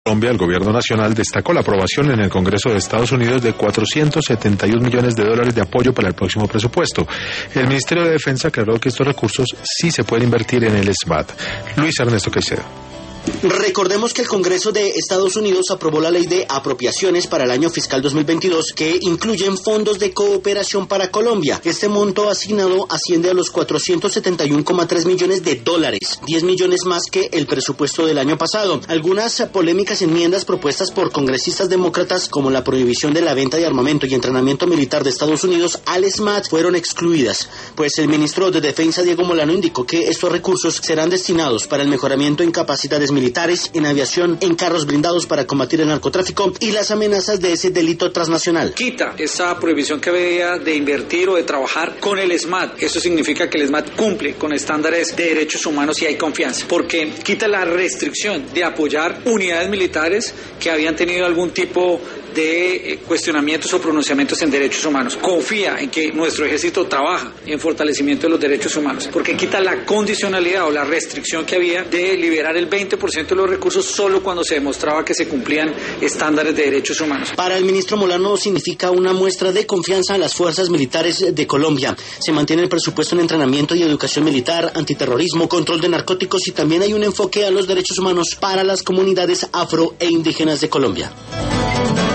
Colombia, el gobierno nacional destacó la aprobación en el Congreso de Estados Unidos de $471 millones de apoyo para el próximo presupuesto. El Ministerio de Defensa aclaró que estos recursos sí se pueden invertir en el SMAT. Luis Ernesto Caicedo. Recordemos que el Congreso de Estados Unidos aprobó la Ley de Apropiaciones para el año fiscal 2022 que incluyen fondos de cooperación para Colombia. Este monto asignado asciende a los $471,3 millones, 10 millones más que el presupuesto del año pasado. Algunas polémicas enmiendas propuestas por congresistas demócratas, como la prohibición de la venta de armamento y entrenamiento militar de Estados Unidos al SMAT, fueron excluidas, pues el ministro de Defensa, Diego Molano, indicó que estos recursos serán destinados para el mejoramiento en capacidades militares, en aviación, en carros blindados para combatir el narcotráfico y las amenazas de ese delito transnacional. Quita esa prohibición que había de invertir o de trabajar con el SMAT. Eso significa que el SMAT cumple con estándares de derechos humanos y hay confianza, porque quita la restricción de apoyar unidades militares que habían tenido algún tipo de cuestionamientos o pronunciamientos en derechos humanos. Confía en que nuestro ejército trabaja en fortalecimiento de los derechos humanos, porque quita la condicionalidad o la restricción que había de liberar el 20% de los recursos solo cuando se demostraba que se cumplían estándares de derechos humanos. Para el ministro Molano significa una muestra de confianza a las fuerzas militares de Colombia. Se mantiene el presupuesto en entrenamiento y educación militar, antiterrorismo, control de narcóticos y también hay un enfoque a los derechos humanos para las comunidades afro e indígenas de Colombia.